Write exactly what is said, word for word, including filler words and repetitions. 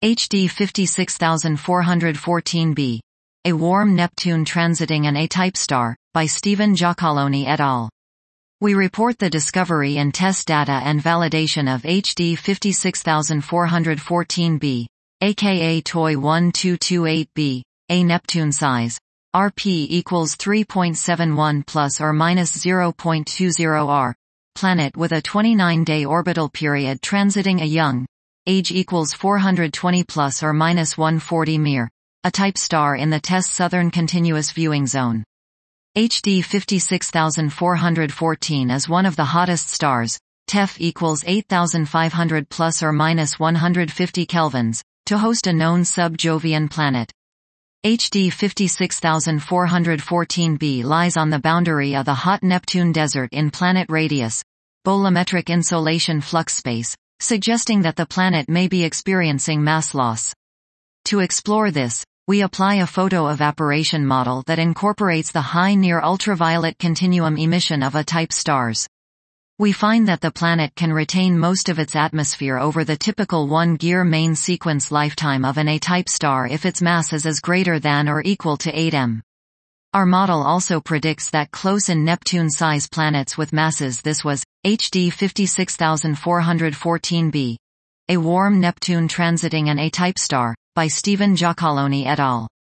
H D five six four one four b. A warm Neptune transiting an A-type star, by Stephen Giacalone et al. We report the discovery and test data and validation of H D five six four one four b, aka T O I one two two eight b, a Neptune size. R P equals three point seven one plus or minus zero point two zero R. Planet with a twenty-nine day orbital period transiting a young. Age equals four hundred twenty plus or minus one hundred forty Mir. A type star in the TESS Southern Continuous Viewing Zone. H D five six four one four is one of the hottest stars. T E F equals eight thousand five hundred plus or minus one hundred fifty kelvins, to host a known sub-Jovian planet. H D five six four one four b lies on the boundary of the hot Neptune desert in planet radius, bolometric insolation flux space, suggesting that the planet may be experiencing mass loss. To explore this, we apply a photo evaporation model that incorporates the high near ultraviolet continuum emission of A-type stars. We find that the planet can retain most of its atmosphere over the typical one-year main sequence lifetime of an A-type star if its mass is as greater than or equal to eight m. Our model also predicts that close-in Neptune-size planets with masses this was, H D five six four one four b. A warm Neptune transiting an A-type star, by Stephen Giacalone et al.